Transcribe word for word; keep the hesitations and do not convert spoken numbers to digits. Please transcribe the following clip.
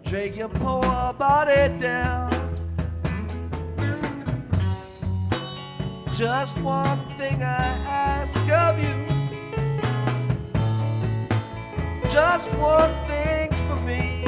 Drag your poor body down. Just one thing I ask of you. Just one thing for me.